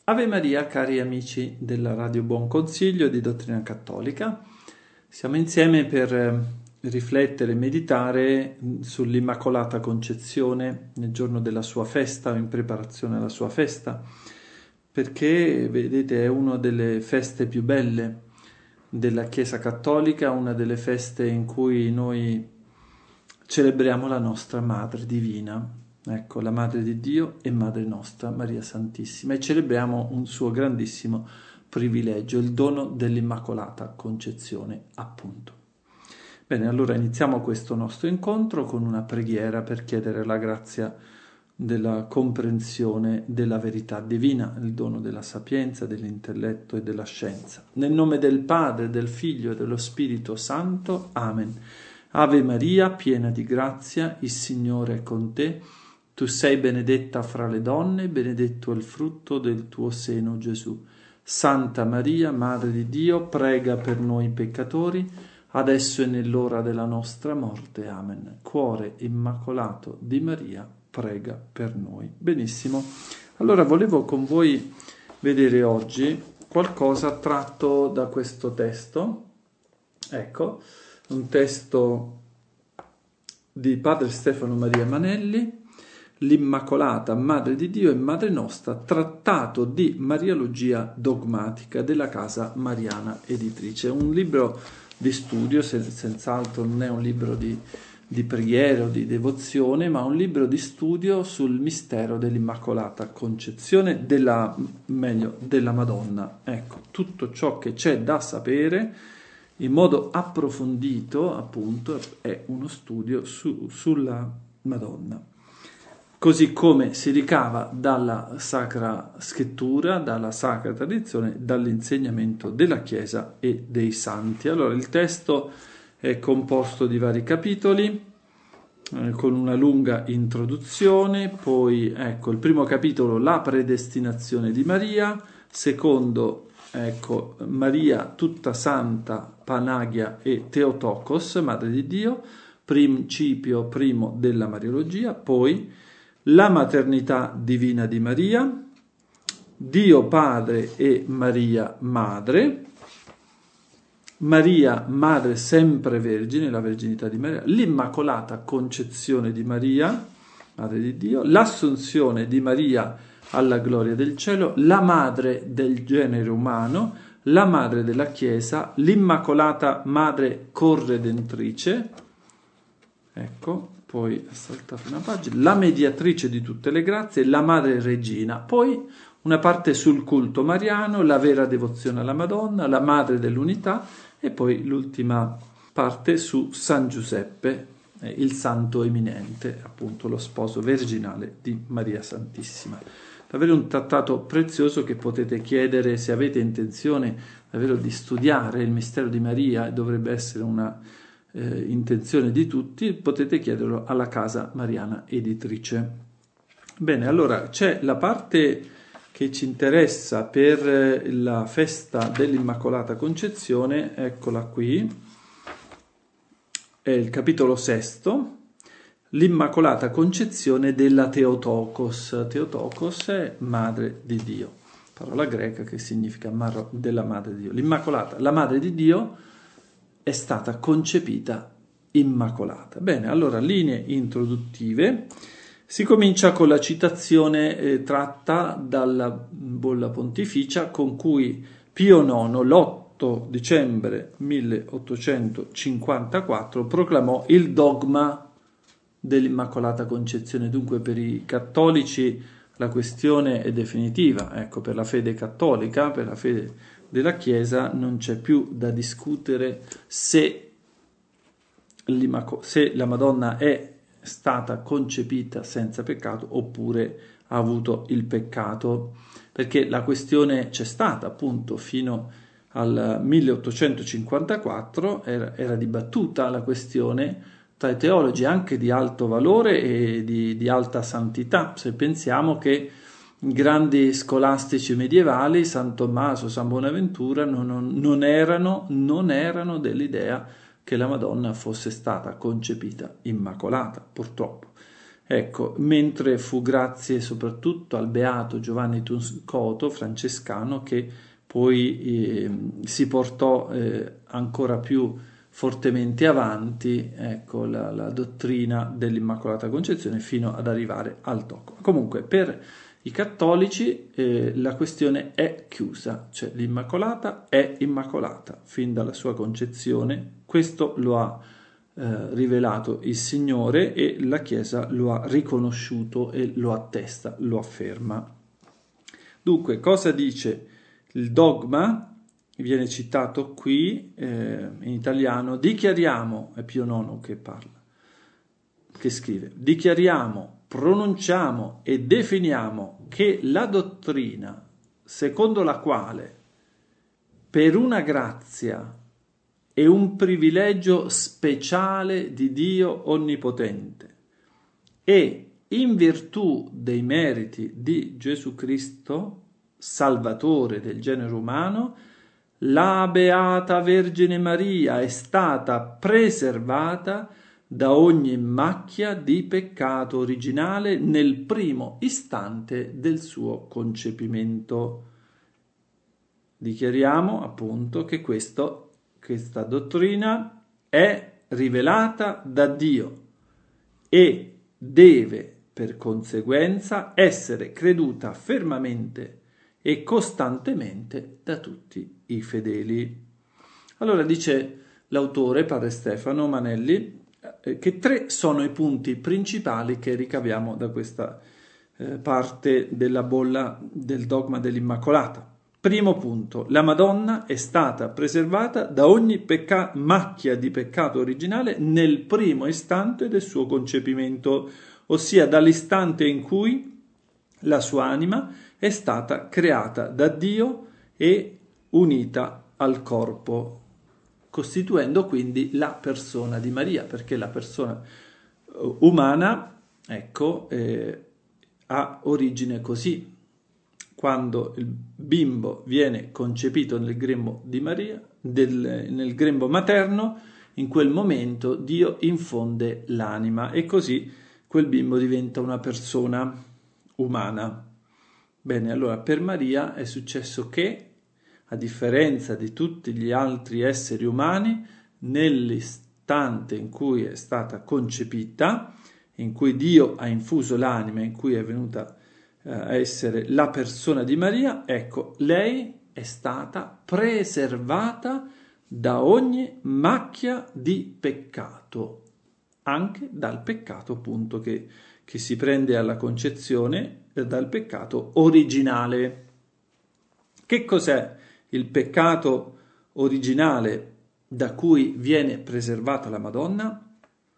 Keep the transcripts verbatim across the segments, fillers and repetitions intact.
Ave Maria, cari amici della Radio Buon Consiglio di Dottrina Cattolica. Siamo insieme per riflettere e meditare sull'Immacolata Concezione nel giorno della sua festa o in preparazione alla sua festa, perché, vedete, è una delle feste più belle della Chiesa Cattolica, una delle feste in cui noi celebriamo la nostra Madre Divina. Ecco, la Madre di Dio e Madre nostra, Maria Santissima, e celebriamo un suo grandissimo privilegio, il dono dell'Immacolata Concezione, appunto. Bene, allora iniziamo questo nostro incontro con una preghiera per chiedere la grazia della comprensione della verità divina, il dono della sapienza, dell'intelletto e della scienza. Nel nome del Padre, del Figlio e dello Spirito Santo. Amen. Ave Maria, piena di grazia, il Signore è con te. Tu sei benedetta fra le donne, benedetto è il frutto del tuo seno, Gesù. Santa Maria, Madre di Dio, prega per noi peccatori, adesso e nell'ora della nostra morte. Amen. Cuore immacolato di Maria, prega per noi. Benissimo. Allora volevo con voi vedere oggi qualcosa tratto da questo testo. Ecco, un testo di Padre Stefano Maria Manelli, L'Immacolata Madre di Dio e Madre nostra, trattato di Mariologia dogmatica della Casa Mariana Editrice. Un libro di studio, sen- senz'altro non è un libro di, di preghiera o di devozione, ma un libro di studio sul mistero dell'Immacolata Concezione, della, meglio, della Madonna. Ecco, tutto ciò che c'è da sapere in modo approfondito, appunto, è uno studio su, sulla Madonna. Così come si ricava dalla Sacra Scrittura, dalla Sacra Tradizione, dall'insegnamento della Chiesa e dei Santi. Allora, il testo è composto di vari capitoli, eh, con una lunga introduzione, poi, ecco, il primo capitolo, la predestinazione di Maria, secondo, ecco, Maria tutta santa, Panagia e Theotokos, Madre di Dio, principio primo della Mariologia, poi la maternità divina di Maria, Dio Padre e Maria Madre, Maria Madre sempre Vergine, la verginità di Maria, l'Immacolata Concezione di Maria, Madre di Dio, l'Assunzione di Maria alla gloria del cielo, la Madre del genere umano, la Madre della Chiesa, l'Immacolata Madre Corredentrice, ecco, poi saltate una pagina, la mediatrice di tutte le grazie, la Madre Regina, poi una parte sul culto mariano, la vera devozione alla Madonna, la Madre dell'Unità e poi l'ultima parte su San Giuseppe, eh, il santo eminente, appunto lo sposo virginale di Maria Santissima. Davvero un trattato prezioso che potete chiedere se avete intenzione davvero di studiare il mistero di Maria, e dovrebbe essere una Eh, intenzione di tutti, potete chiederlo alla Casa Mariana Editrice. Bene, allora c'è la parte che ci interessa per la festa dell'Immacolata Concezione, eccola qui, è il capitolo sesto, l'Immacolata Concezione della Theotokos. Theotokos è Madre di Dio, parola greca che significa mar- della Madre di Dio. L'Immacolata, la Madre di Dio, è stata concepita immacolata. Bene, allora, linee introduttive. Si comincia con la citazione eh, tratta dalla bolla pontificia con cui Pio nono, l'otto dicembre milleottocentocinquantaquattro, proclamò il dogma dell'Immacolata Concezione. Dunque, per i cattolici la questione è definitiva. Ecco, per la fede cattolica, per la fede della Chiesa, non c'è più da discutere se, se la Madonna è stata concepita senza peccato oppure ha avuto il peccato, perché la questione c'è stata appunto fino al milleottocentocinquantaquattro, era, era dibattuta la questione tra i teologi anche di alto valore e di, di alta santità. Se pensiamo che grandi scolastici medievali, San Tommaso, San Bonaventura, non, non, non, erano, non erano dell'idea che la Madonna fosse stata concepita immacolata, purtroppo. Ecco, mentre fu grazie soprattutto al beato Giovanni Tuscoto, francescano, che poi eh, si portò eh, ancora più fortemente avanti, ecco, la, la dottrina dell'Immacolata Concezione fino ad arrivare al dogma. Comunque, per i cattolici eh, la questione è chiusa, cioè l'Immacolata è immacolata fin dalla sua concezione. Questo lo ha eh, rivelato il Signore e la Chiesa lo ha riconosciuto e lo attesta, lo afferma. Dunque, cosa dice il dogma? Viene citato qui eh, in italiano: dichiariamo, è Pio nono che parla, che scrive, dichiariamo, pronunciamo e definiamo che la dottrina secondo la quale per una grazia e un privilegio speciale di Dio Onnipotente e in virtù dei meriti di Gesù Cristo, Salvatore del genere umano, la Beata Vergine Maria è stata preservata da ogni macchia di peccato originale nel primo istante del suo concepimento. Dichiariamo appunto che questo, questa dottrina è rivelata da Dio e deve per conseguenza essere creduta fermamente e costantemente da tutti i fedeli. Allora dice l'autore, padre Stefano Manelli, eh, che tre sono i punti principali che ricaviamo da questa eh, parte della bolla del dogma dell'Immacolata. Primo punto, la Madonna è stata preservata da ogni pecca- macchia di peccato originale nel primo istante del suo concepimento, ossia dall'istante in cui la sua anima è stata creata da Dio e unita al corpo, costituendo quindi la persona di Maria, perché la persona umana, ecco, eh, ha origine così. Quando il bimbo viene concepito nel grembo di Maria, del, nel grembo materno, in quel momento Dio infonde l'anima e così quel bimbo diventa una persona umana. Bene, allora per Maria è successo che, a differenza di tutti gli altri esseri umani, nell'istante in cui è stata concepita, in cui Dio ha infuso l'anima, in cui è venuta a essere la persona di Maria, ecco, lei è stata preservata da ogni macchia di peccato, anche dal peccato appunto che, che si prende alla concezione, eh, dal peccato originale. Che cos'è il peccato originale da cui viene preservata la Madonna?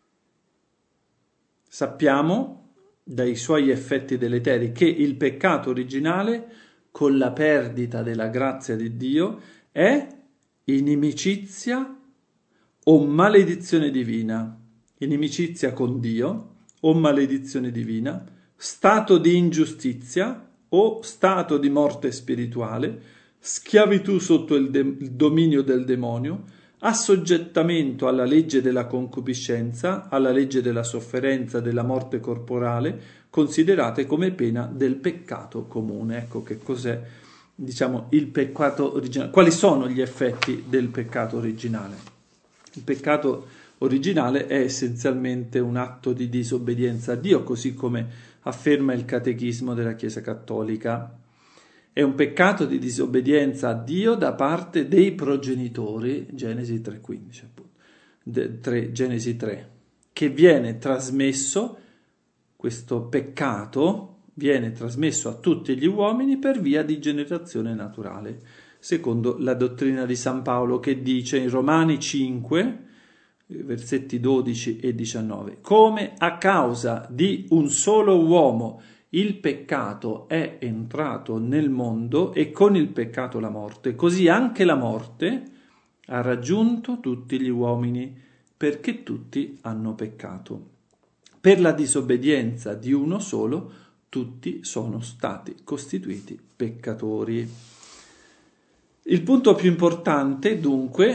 Sappiamo dai suoi effetti deleteri che il peccato originale, con la perdita della grazia di Dio, è inimicizia o maledizione divina. Inimicizia con Dio o maledizione divina, stato di ingiustizia o stato di morte spirituale, schiavitù sotto il, de- il dominio del demonio, assoggettamento alla legge della concupiscenza, alla legge della sofferenza, della morte corporale, considerate come pena del peccato comune. Ecco che cos'è, diciamo, il peccato originale. Quali sono gli effetti del peccato originale? Il peccato originale è essenzialmente un atto di disobbedienza a Dio, così come afferma il Catechismo della Chiesa Cattolica. È un peccato di disobbedienza a Dio da parte dei progenitori, Genesi tre quindici, appunto, de, tre, Genesi tre, che viene trasmesso, questo peccato viene trasmesso a tutti gli uomini per via di generazione naturale, secondo la dottrina di San Paolo che dice in Romani cinque, versetti dodici e diciannove, come a causa di un solo uomo il peccato è entrato nel mondo e con il peccato la morte, così anche la morte ha raggiunto tutti gli uomini perché tutti hanno peccato. Per la disobbedienza di uno solo tutti sono stati costituiti peccatori. Il punto più importante, dunque,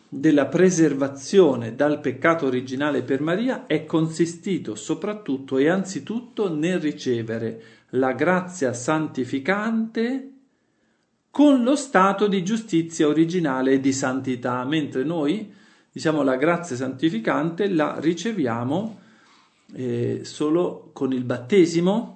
della preservazione dal peccato originale per Maria è consistito soprattutto e anzitutto nel ricevere la grazia santificante con lo stato di giustizia originale e di santità, mentre noi, diciamo, la grazia santificante la riceviamo eh, solo con il battesimo.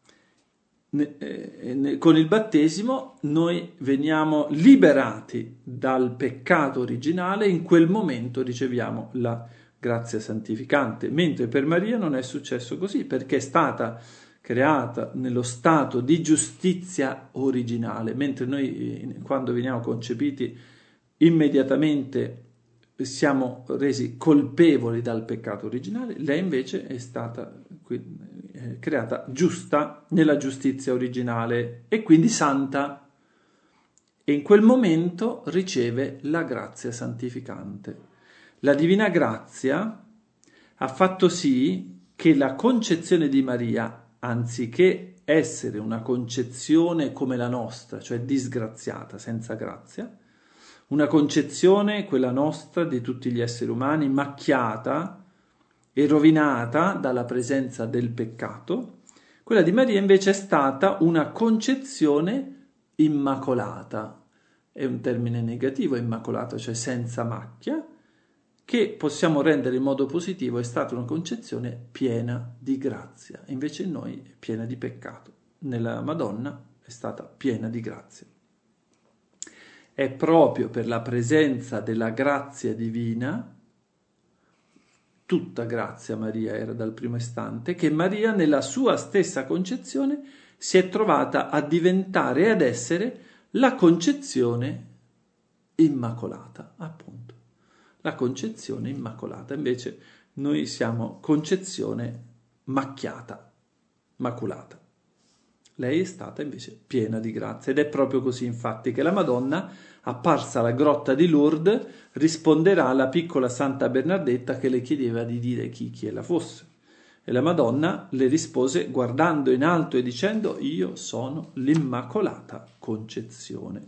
Con il battesimo noi veniamo liberati dal peccato originale, in quel momento riceviamo la grazia santificante, mentre per Maria non è successo così, perché è stata creata nello stato di giustizia originale, mentre noi quando veniamo concepiti immediatamente siamo resi colpevoli dal peccato originale, lei invece è stata creata giusta nella giustizia originale e quindi santa, e in quel momento riceve la grazia santificante. La divina grazia ha fatto sì che la concezione di Maria, anziché essere una concezione come la nostra, cioè disgraziata, senza grazia, una concezione, quella nostra, di tutti gli esseri umani, macchiata e rovinata dalla presenza del peccato, quella di Maria invece è stata una concezione immacolata. È un termine negativo, immacolata, cioè senza macchia, che possiamo rendere in modo positivo, è stata una concezione piena di grazia. Invece in noi è piena di peccato. Nella Madonna è stata piena di grazia. È proprio per la presenza della grazia divina, tutta grazia Maria era dal primo istante, che Maria nella sua stessa concezione si è trovata a diventare e ad essere la concezione immacolata, appunto. La concezione immacolata. Invece noi siamo concezione macchiata, maculata. Lei è stata invece piena di grazia, ed è proprio così infatti che la Madonna, apparsa alla grotta di Lourdes, risponderà alla piccola Santa Bernardetta che le chiedeva di dire chi, chi ella fosse. E la Madonna le rispose guardando in alto e dicendo: io sono l'Immacolata Concezione.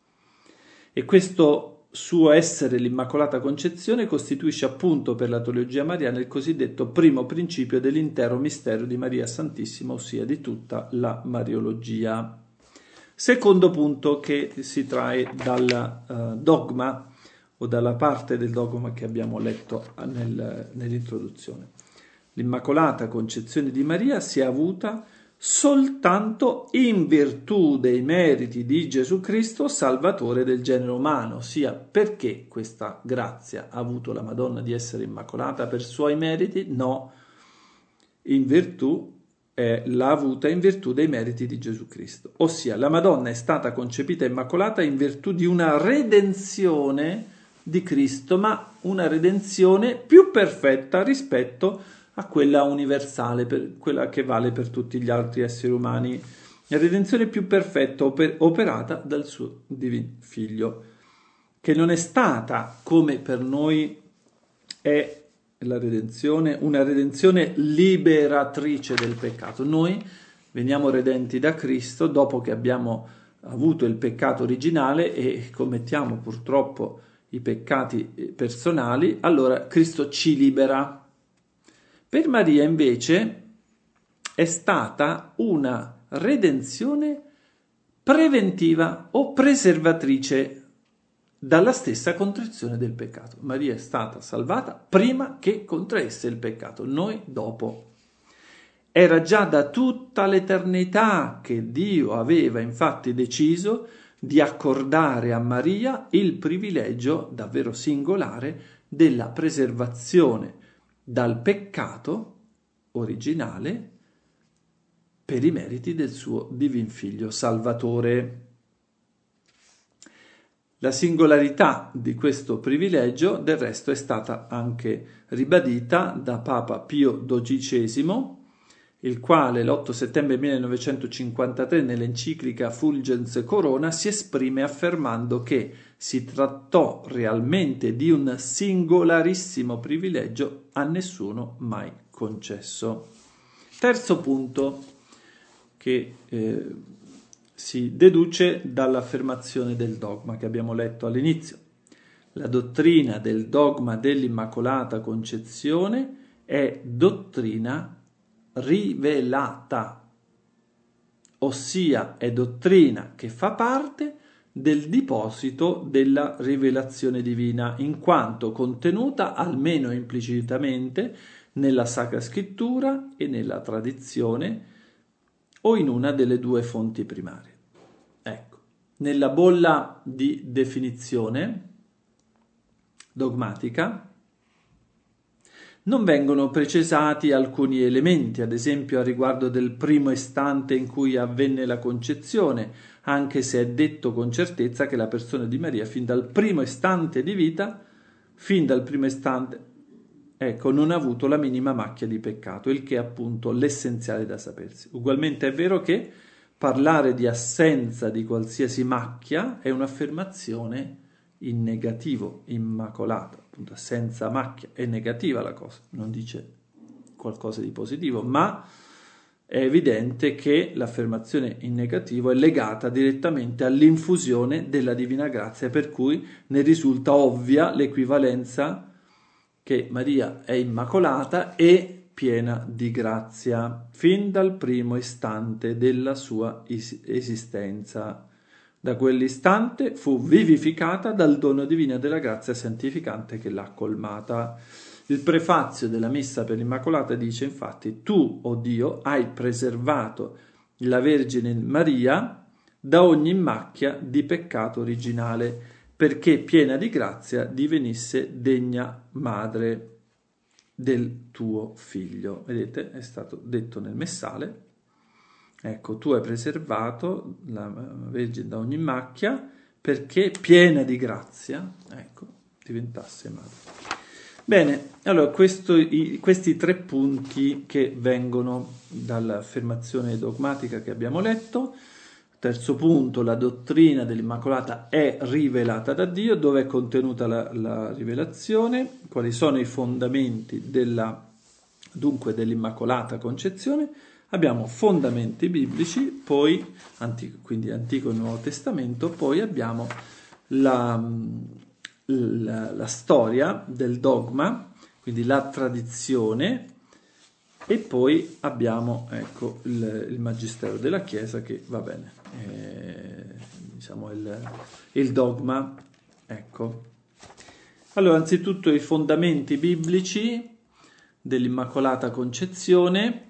E questo suo essere l'Immacolata Concezione costituisce appunto per la teologia mariana il cosiddetto primo principio dell'intero mistero di Maria Santissima, ossia di tutta la Mariologia. Secondo punto che si trae dal uh, dogma o dalla parte del dogma che abbiamo letto nel, nell'introduzione. L'Immacolata Concezione di Maria si è avuta soltanto in virtù dei meriti di Gesù Cristo, Salvatore del genere umano, ossia perché questa grazia ha avuto la Madonna di essere immacolata per suoi meriti? No, in virtù eh, l'ha avuta in virtù dei meriti di Gesù Cristo, ossia la Madonna è stata concepita immacolata in virtù di una redenzione di Cristo, ma una redenzione più perfetta rispetto a quella universale, per quella che vale per tutti gli altri esseri umani, la redenzione più perfetta oper- operata dal suo divino Figlio, che non è stata, come per noi è la redenzione, una redenzione liberatrice del peccato. Noi veniamo redenti da Cristo dopo che abbiamo avuto il peccato originale e commettiamo purtroppo i peccati personali, allora Cristo ci libera. Per Maria invece è stata una redenzione preventiva o preservatrice dalla stessa contrazione del peccato. Maria è stata salvata prima che contraesse il peccato, noi dopo. Era già da tutta l'eternità che Dio aveva infatti deciso di accordare a Maria il privilegio davvero singolare della preservazione dal peccato originale per i meriti del suo divin Figlio Salvatore. La singolarità di questo privilegio, del resto, è stata anche ribadita da Papa Pio dodicesimo, il quale l'otto settembre millenovecentocinquantatré nell'enciclica Fulgens Corona si esprime affermando che si trattò realmente di un singolarissimo privilegio a nessuno mai concesso. Terzo punto che eh, si deduce dall'affermazione del dogma che abbiamo letto all'inizio. La dottrina del dogma dell'Immacolata Concezione è dottrina rivelata, ossia è dottrina che fa parte del diposito della rivelazione divina, in quanto contenuta almeno implicitamente nella Sacra Scrittura e nella tradizione o in una delle due fonti primarie. Ecco, nella bolla di definizione dogmatica non vengono precisati alcuni elementi, ad esempio a riguardo del primo istante in cui avvenne la concezione, anche se è detto con certezza che la persona di Maria fin dal primo istante di vita, fin dal primo istante, ecco, non ha avuto la minima macchia di peccato, il che è appunto l'essenziale da sapersi. Ugualmente è vero che parlare di assenza di qualsiasi macchia è un'affermazione in negativo, immacolata, appunto senza macchia, è negativa la cosa, non dice qualcosa di positivo, ma è evidente che l'affermazione in negativo è legata direttamente all'infusione della divina grazia, per cui ne risulta ovvia l'equivalenza che Maria è immacolata e piena di grazia fin dal primo istante della sua esistenza. Da quell'istante fu vivificata dal dono divino della grazia santificante che l'ha colmata. Il prefazio della Messa per l'Immacolata dice infatti: tu, o Dio, hai preservato la Vergine Maria da ogni macchia di peccato originale, perché piena di grazia divenisse degna madre del tuo figlio. Vedete, è stato detto nel Messale. Ecco, tu hai preservato la Vergine da ogni macchia perché piena di grazia, ecco, diventasse madre. Bene, allora questo, i, questi tre punti che vengono dall'affermazione dogmatica che abbiamo letto. Terzo punto, la dottrina dell'Immacolata è rivelata da Dio. Dove è contenuta la, la rivelazione? Quali sono i fondamenti della, dunque dell'Immacolata Concezione? Abbiamo fondamenti biblici, poi, antico, quindi Antico e Nuovo Testamento, poi abbiamo la, la, la storia del dogma, quindi la tradizione, e poi abbiamo ecco, il, il Magistero della Chiesa che va bene, eh, diciamo il, il dogma. Ecco. Allora, anzitutto i fondamenti biblici dell'Immacolata Concezione.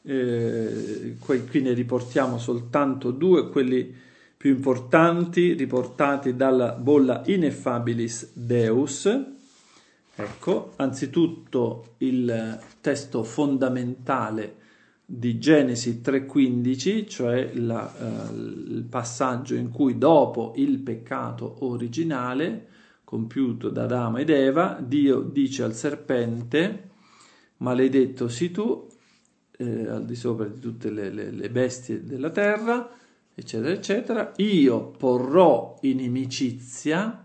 Eh, qui, qui ne riportiamo soltanto due, quelli più importanti, riportati dalla bolla Ineffabilis Deus. Ecco, anzitutto il testo fondamentale di Genesi tre quindici, cioè la, eh, il passaggio in cui dopo il peccato originale compiuto da Adamo ed Eva, Dio dice al serpente: maledetto sii tu, Eh, al di sopra di tutte le, le, le bestie della terra, eccetera, eccetera. Io porrò inimicizia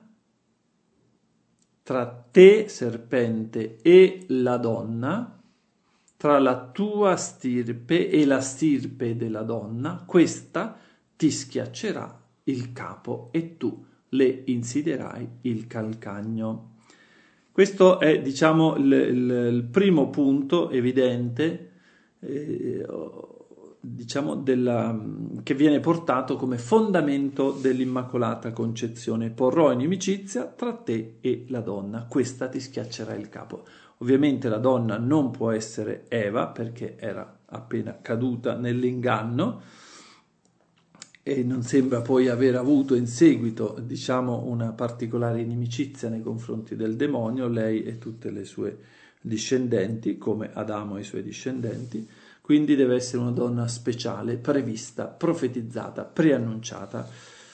tra te, serpente, e la donna, tra la tua stirpe e la stirpe della donna, questa ti schiaccerà il capo e tu le insiderai il calcagno. Questo è, diciamo, il, il, il primo punto evidente Eh, diciamo della, che viene portato come fondamento dell'Immacolata Concezione. Porrò inimicizia tra te e la donna, questa ti schiaccerà il capo. Ovviamente la donna non può essere Eva, perché era appena caduta nell'inganno e non sembra poi aver avuto in seguito, diciamo, una particolare inimicizia nei confronti del demonio, lei e tutte le sue discendenti, come Adamo e i suoi discendenti. Quindi deve essere una donna speciale, prevista, profetizzata, preannunciata.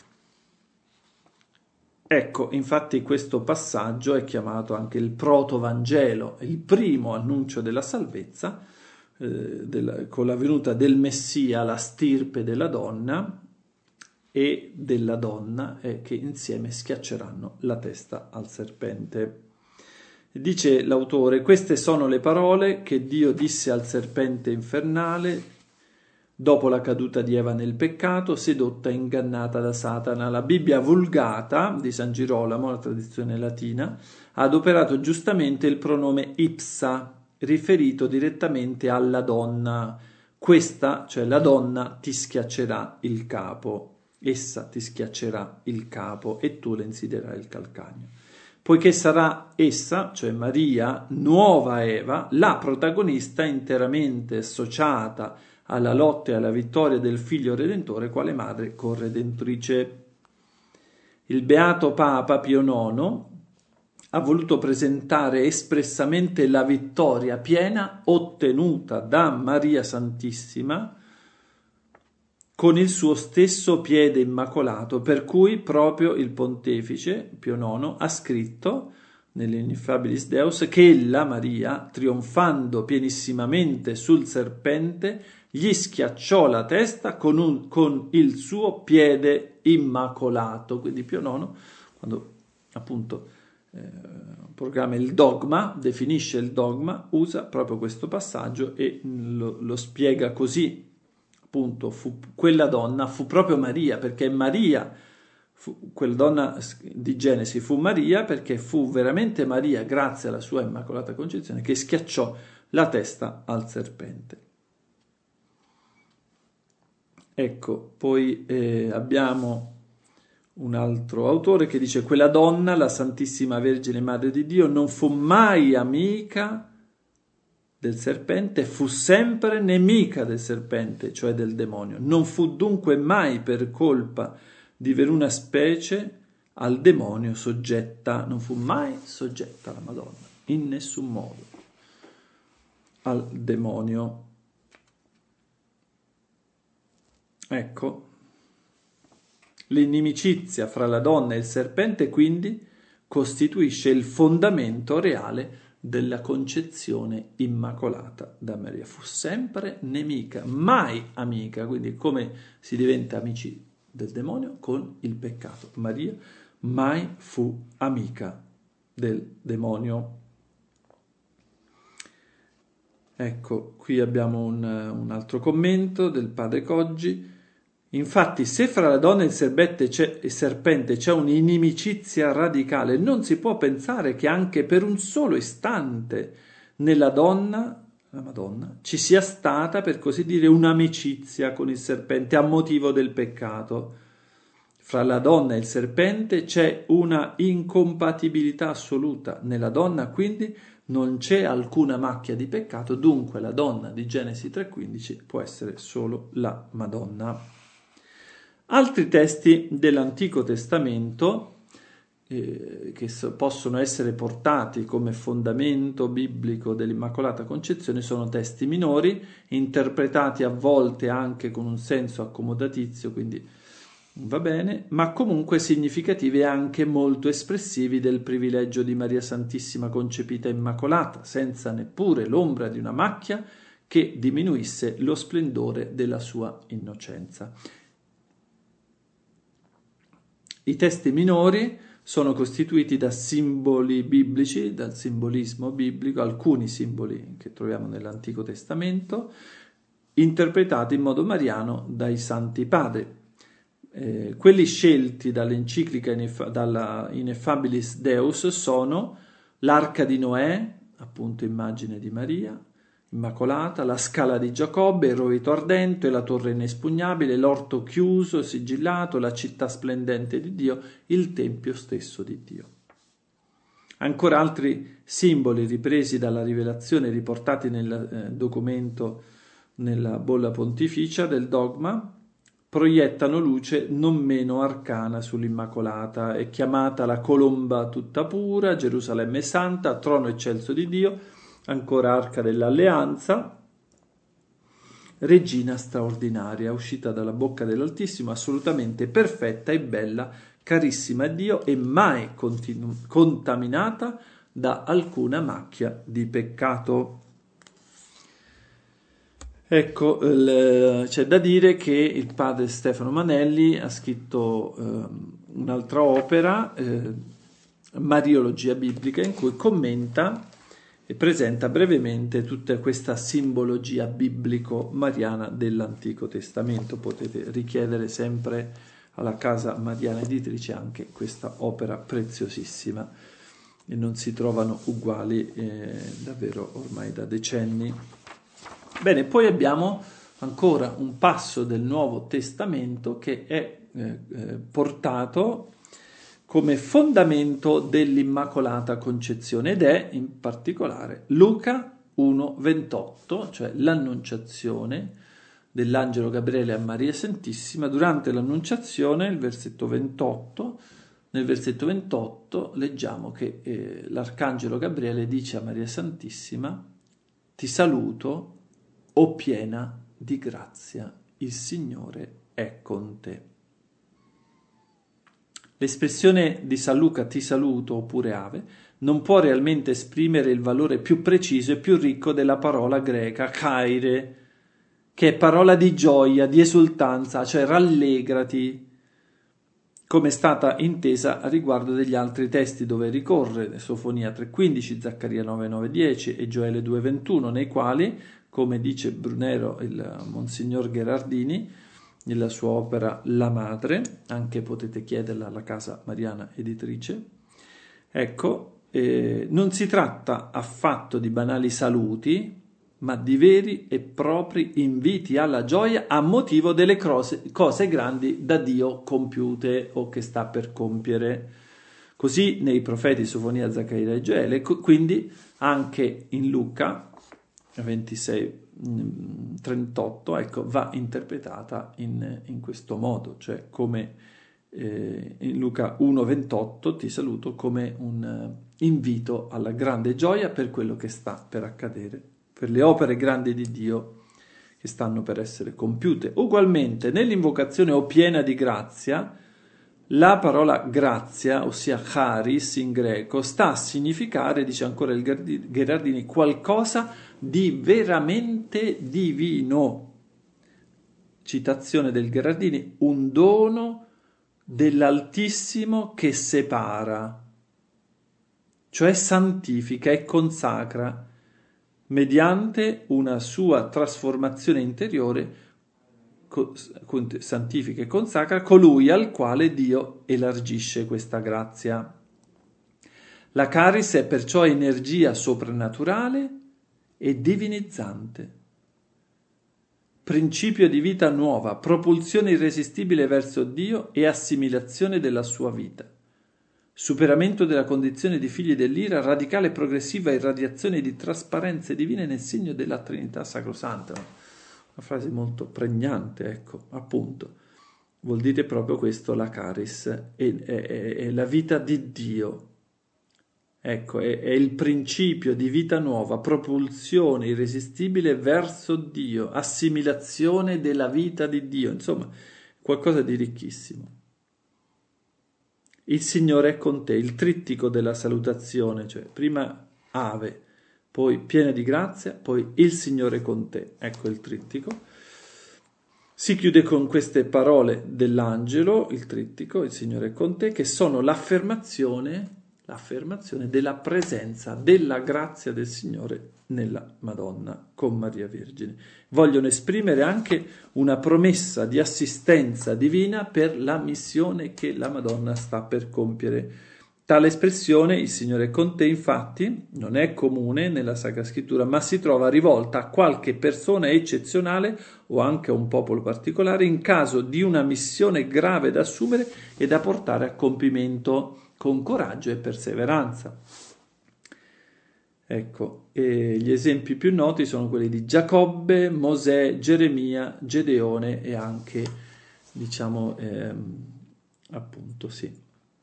Ecco, infatti questo passaggio è chiamato anche il protovangelo, il primo annuncio della salvezza, eh, della, con la venuta del Messia, la stirpe della donna e della donna, eh, che insieme schiacceranno la testa al serpente. Dice l'autore: queste sono le parole che Dio disse al serpente infernale: dopo la caduta di Eva nel peccato, sedotta e ingannata da Satana. La Bibbia Vulgata di San Girolamo, la tradizione latina, ha adoperato giustamente il pronome ipsa, riferito direttamente alla donna. Questa, cioè la donna, ti schiaccerà il capo. Essa ti schiaccerà il capo e tu le insiderai il calcagno. Poiché sarà essa, cioè Maria, nuova Eva, la protagonista interamente associata alla lotta e alla vittoria del Figlio Redentore quale madre corredentrice. Il beato Papa Pio nono ha voluto presentare espressamente la vittoria piena ottenuta da Maria Santissima con il suo stesso piede immacolato, per cui proprio il pontefice Pio nono ha scritto nell'Ineffabilis Deus che ella, Maria, trionfando pianissimamente sul serpente, gli schiacciò la testa con, un, con il suo piede immacolato. Quindi Pio nono, quando appunto eh, programma il dogma, definisce il dogma, usa proprio questo passaggio e lo, lo spiega così. Appunto, fu, quella donna fu proprio Maria, perché Maria, fu, quella donna di Genesi fu Maria, perché fu veramente Maria, grazie alla sua Immacolata Concezione, che schiacciò la testa al serpente. Ecco, poi eh, abbiamo un altro autore che dice: quella donna, la Santissima Vergine Madre di Dio, non fu mai amica del serpente, fu sempre nemica del serpente, cioè del demonio. Non fu dunque mai per colpa di veruna specie al demonio soggetta, non fu mai soggetta la Madonna, in nessun modo, al demonio. Ecco, l'inimicizia fra la donna e il serpente quindi costituisce il fondamento reale della concezione immacolata da Maria. Fu sempre nemica, mai amica, quindi come si diventa amici del demonio? Con il peccato. Maria mai fu amica del demonio. Ecco, qui abbiamo un, un altro commento del padre Coggi. Infatti, se fra la donna e il serpente c'è, il serpente c'è un'inimicizia radicale, non si può pensare che anche per un solo istante nella donna, la Madonna, ci sia stata, per così dire, un'amicizia con il serpente a motivo del peccato. Fra la donna e il serpente c'è una incompatibilità assoluta. Nella donna, quindi, non c'è alcuna macchia di peccato, dunque la donna di Genesi tre quindici può essere solo la Madonna. Altri testi dell'Antico Testamento eh, che so, possono essere portati come fondamento biblico dell'Immacolata Concezione sono testi minori, interpretati a volte anche con un senso accomodatizio, quindi va bene, ma comunque significativi e anche molto espressivi del privilegio di Maria Santissima concepita Immacolata, senza neppure l'ombra di una macchia che diminuisse lo splendore della sua innocenza. I testi minori sono costituiti da simboli biblici, dal simbolismo biblico, alcuni simboli che troviamo nell'Antico Testamento, interpretati in modo mariano dai Santi Padri. Eh, quelli scelti dall'enciclica Ineff- dalla Ineffabilis Deus sono l'Arca di Noè, appunto immagine di Maria Immacolata, la Scala di Giacobbe, il Roveto Ardente, la Torre Inespugnabile, l'Orto Chiuso, Sigillato, la Città Splendente di Dio, il Tempio stesso di Dio. Ancora altri simboli ripresi dalla rivelazione, riportati nel eh, documento, nella bolla pontificia del dogma, proiettano luce non meno arcana sull'Immacolata. È chiamata la colomba tutta pura, Gerusalemme Santa, trono eccelso di Dio, ancora Arca dell'Alleanza, regina straordinaria, uscita dalla bocca dell'Altissimo, assolutamente perfetta e bella, carissima a Dio e mai continu- contaminata da alcuna macchia di peccato. Ecco, il, c'è da dire che il padre Stefano Manelli ha scritto eh, un'altra opera, eh, Mariologia biblica, in cui commenta e presenta brevemente tutta questa simbologia biblico-mariana dell'Antico Testamento. Potete richiedere sempre alla Casa Mariana Editrice anche questa opera preziosissima, e non si trovano uguali eh, davvero ormai da decenni. Bene, poi abbiamo ancora un passo del Nuovo Testamento che è eh, eh, portato come fondamento dell'Immacolata Concezione, ed è in particolare Luca uno ventotto, cioè l'annunciazione dell'angelo Gabriele a Maria Santissima. Durante l'annunciazione, il versetto ventotto, nel versetto ventotto leggiamo che eh, l'arcangelo Gabriele dice a Maria Santissima: ti saluto, o piena di grazia, il Signore è con te. L'espressione di San Luca ti saluto oppure ave non può realmente esprimere il valore più preciso e più ricco della parola greca chaire, che è parola di gioia, di esultanza, cioè rallegrati, come è stata intesa a riguardo degli altri testi dove ricorre Sofonia tre quindici, Zaccaria nove nove dieci e Gioele due ventuno, nei quali, come dice Brunero, il Monsignor Gherardini, nella sua opera La Madre, anche potete chiederla alla Casa Mariana Editrice, ecco, eh, non si tratta affatto di banali saluti, ma di veri e propri inviti alla gioia a motivo delle cose, cose grandi da Dio compiute o che sta per compiere. Così nei profeti Sofonia, Zaccaria e Gioele, quindi anche in Luca ventisei trentotto, ecco, va interpretata in, in questo modo, cioè come eh, in Luca uno ventotto ti saluto come un uh, invito alla grande gioia per quello che sta per accadere, per le opere grandi di Dio che stanno per essere compiute. Ugualmente nell'invocazione o piena di grazia, la parola grazia, ossia charis in greco, sta a significare, dice ancora il Gherardini, qualcosa di veramente divino. Citazione del Gherardini: un dono dell'Altissimo che separa, cioè santifica e consacra, mediante una sua trasformazione interiore, santifica e consacra colui al quale Dio elargisce questa grazia. La charis è perciò energia soprannaturale e divinizzante, principio di vita nuova, propulsione irresistibile verso Dio e assimilazione della sua vita, superamento della condizione di figli dell'ira, radicale e progressiva irradiazione di trasparenze divine nel segno della Trinità Sacrosanta. Una frase molto pregnante, ecco, appunto, vuol dire proprio questo, la charis, è, è, è, è la vita di Dio, ecco, è, è il principio di vita nuova, propulsione irresistibile verso Dio, assimilazione della vita di Dio, insomma, qualcosa di ricchissimo. Il Signore è con te, il trittico della salutazione, cioè prima ave, poi piena di grazia, poi il Signore con te, ecco il trittico. Si chiude con queste parole dell'angelo, il trittico, il Signore è con te, che sono l'affermazione, l'affermazione della presenza, della grazia del Signore nella Madonna con Maria Vergine. Vogliono esprimere anche una promessa di assistenza divina per la missione che la Madonna sta per compiere. Tale espressione, il Signore è con te, infatti, non è comune nella Sacra Scrittura, ma si trova rivolta a qualche persona eccezionale o anche a un popolo particolare in caso di una missione grave da assumere e da portare a compimento con coraggio e perseveranza. Ecco, e gli esempi più noti sono quelli di Giacobbe, Mosè, Geremia, Gedeone e anche, diciamo, ehm, appunto, sì,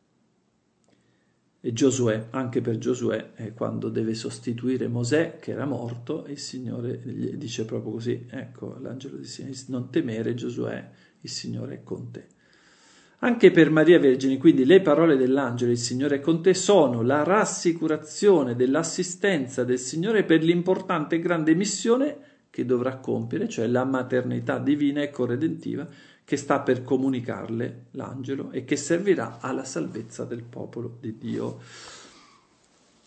e Giosuè. Anche per Giosuè, eh, quando deve sostituire Mosè che era morto, e il Signore gli dice proprio così, ecco, l'angelo dice: non temere Giosuè, il Signore è con te. Anche per Maria Vergine, quindi, le parole dell'angelo il Signore è con te sono la rassicurazione dell'assistenza del Signore per l'importante e grande missione che dovrà compiere, cioè la maternità divina e corredentiva che sta per comunicarle l'angelo e che servirà alla salvezza del popolo di Dio.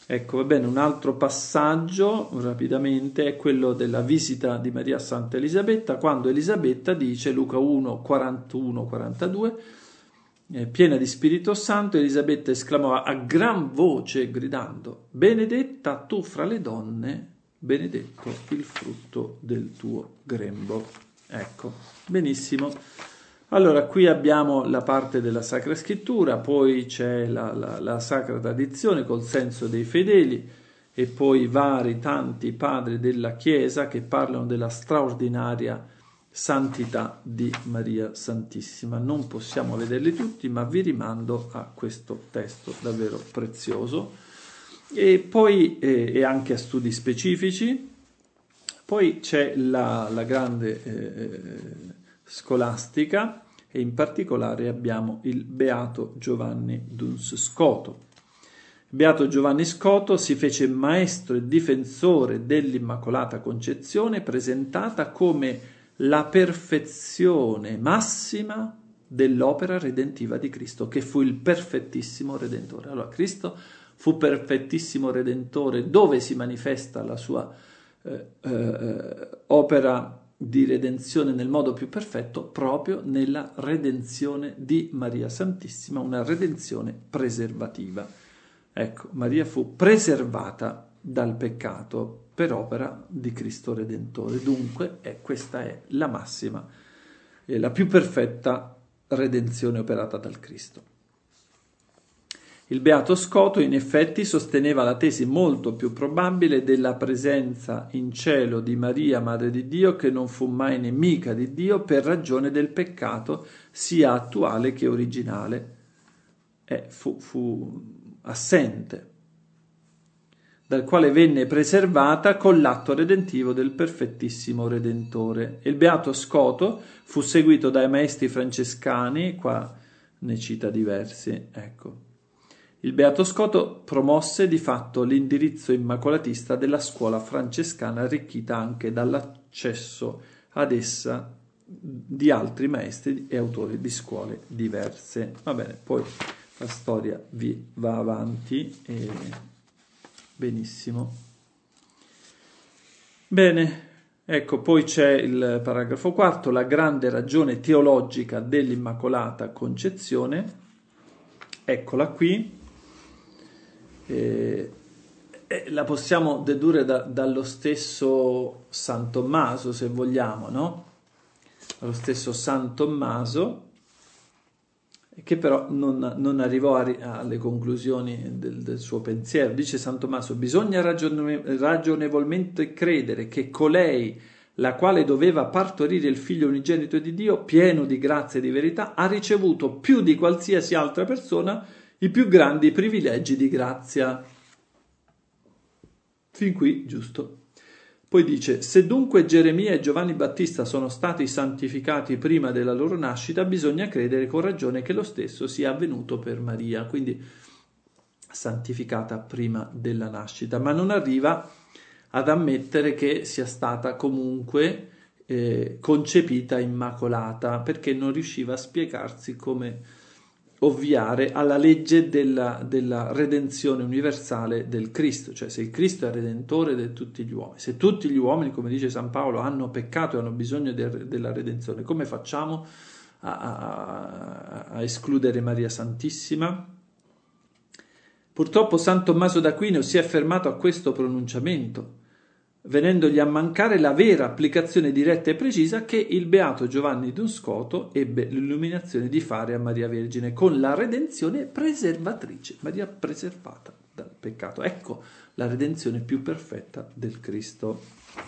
Ecco, va bene, un altro passaggio rapidamente è quello della visita di Maria a Santa Elisabetta, quando Elisabetta dice, Luca uno, quarantuno quarantadue, eh, piena di Spirito Santo, Elisabetta esclamò a gran voce gridando, benedetta tu fra le donne, benedetto il frutto del tuo grembo. Ecco, benissimo. Allora, qui abbiamo la parte della Sacra Scrittura, poi c'è la, la, la Sacra Tradizione col senso dei fedeli e poi vari tanti padri della Chiesa che parlano della straordinaria santità di Maria Santissima. Non possiamo vederli tutti, ma vi rimando a questo testo davvero prezioso. E poi eh, e anche a studi specifici. Poi c'è la, la grande eh, scolastica e in particolare abbiamo il Beato Giovanni Duns Scoto. Beato Giovanni Scoto si fece maestro e difensore dell'Immacolata Concezione, presentata come la perfezione massima dell'opera redentiva di Cristo, che fu il perfettissimo Redentore. Allora, Cristo fu perfettissimo Redentore, dove si manifesta la sua eh, eh, opera di redenzione nel modo più perfetto, proprio nella redenzione di Maria Santissima, una redenzione preservativa. Ecco, Maria fu preservata dal peccato per opera di Cristo Redentore. Dunque, eh, questa è la massima e la più perfetta redenzione operata dal Cristo. Il Beato Scoto in effetti sosteneva la tesi molto più probabile della presenza in cielo di Maria, Madre di Dio, che non fu mai nemica di Dio per ragione del peccato sia attuale che originale. Eh, fu, fu assente, dal quale venne preservata con l'atto redentivo del perfettissimo Redentore. Il Beato Scoto fu seguito dai maestri francescani, qua ne cita diversi, ecco. Il Beato Scoto promosse di fatto l'indirizzo immacolatista della scuola francescana, arricchita anche dall'accesso ad essa di altri maestri e autori di scuole diverse. Va bene, poi la storia vi va avanti e benissimo. Bene, ecco, poi c'è il paragrafo quarto, la grande ragione teologica dell'Immacolata Concezione. Eccola qui. Eh, eh, la possiamo dedurre da, dallo stesso San Tommaso, se vogliamo, no? Dallo stesso San Tommaso, che però non, non arrivò a, alle conclusioni del, del suo pensiero. Dice San Tommaso, bisogna ragione, ragionevolmente credere che colei, la quale doveva partorire il figlio unigenito di Dio, pieno di grazia e di verità, ha ricevuto più di qualsiasi altra persona i più grandi privilegi di grazia. Fin qui, giusto. Poi dice, se dunque Geremia e Giovanni Battista sono stati santificati prima della loro nascita, bisogna credere con ragione che lo stesso sia avvenuto per Maria, quindi santificata prima della nascita, ma non arriva ad ammettere che sia stata comunque eh, concepita immacolata, perché non riusciva a spiegarsi come ovviare alla legge della, della redenzione universale del Cristo, cioè se il Cristo è redentore di tutti gli uomini, se tutti gli uomini, come dice San Paolo, hanno peccato e hanno bisogno de, della redenzione, come facciamo a, a, a escludere Maria Santissima? Purtroppo San Tommaso d'Aquino si è fermato a questo pronunciamento, venendogli a mancare la vera applicazione diretta e precisa che il Beato Giovanni Duns Scoto ebbe l'illuminazione di fare a Maria Vergine con la redenzione preservatrice, Maria preservata dal peccato. Ecco la redenzione più perfetta del Cristo.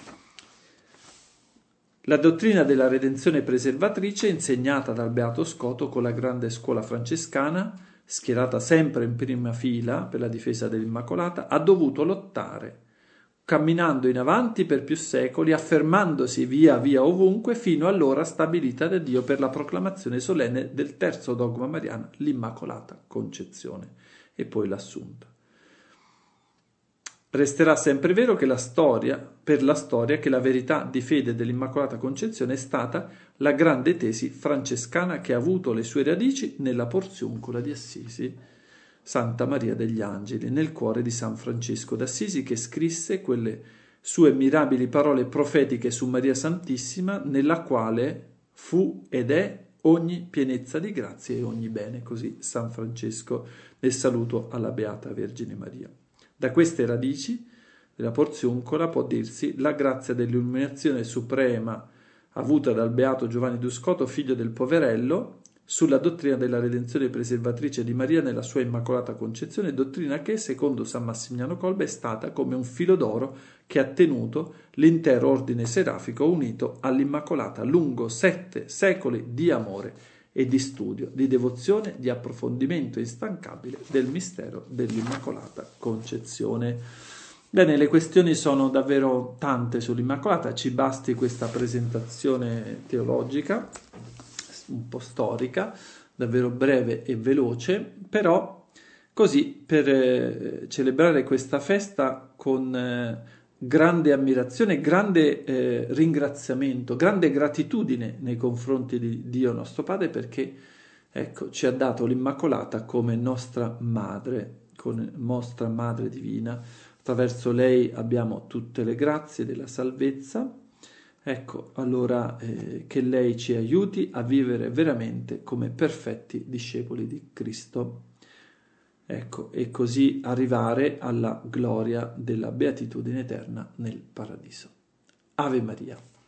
La dottrina della redenzione preservatrice, insegnata dal Beato Scoto con la grande scuola francescana, schierata sempre in prima fila per la difesa dell'Immacolata, ha dovuto lottare camminando in avanti per più secoli, affermandosi via via ovunque, fino all'ora stabilita da Dio per la proclamazione solenne del terzo dogma mariano, l'Immacolata Concezione, e poi l'Assunta. Resterà sempre vero che la storia, per la storia, che la verità di fede dell'Immacolata Concezione è stata la grande tesi francescana che ha avuto le sue radici nella Porziuncula di Assisi. Santa Maria degli Angeli, nel cuore di San Francesco d'Assisi, che scrisse quelle sue mirabili parole profetiche su Maria Santissima, nella quale fu ed è ogni pienezza di grazia e ogni bene. Così San Francesco nel saluto alla Beata Vergine Maria. Da queste radici della Porziuncola può dirsi la grazia dell'illuminazione suprema avuta dal Beato Giovanni D'Uscoto, figlio del Poverello, sulla dottrina della redenzione preservatrice di Maria nella sua Immacolata Concezione, dottrina che, secondo San Massimiliano Kolbe, è stata come un filo d'oro che ha tenuto l'intero ordine serafico unito all'Immacolata lungo sette secoli di amore e di studio, di devozione, di approfondimento instancabile del mistero dell'Immacolata Concezione. Bene, le questioni sono davvero tante sull'Immacolata, ci basti questa presentazione teologica, un po' storica, davvero breve e veloce, però così per eh, celebrare questa festa con eh, grande ammirazione, grande eh, ringraziamento, grande gratitudine nei confronti di Dio nostro Padre, perché ecco, ci ha dato l'Immacolata come nostra madre, come nostra madre divina. Attraverso lei abbiamo tutte le grazie della salvezza. Ecco, allora eh, che lei ci aiuti a vivere veramente come perfetti discepoli di Cristo. Ecco, e così arrivare alla gloria della beatitudine eterna nel paradiso. Ave Maria.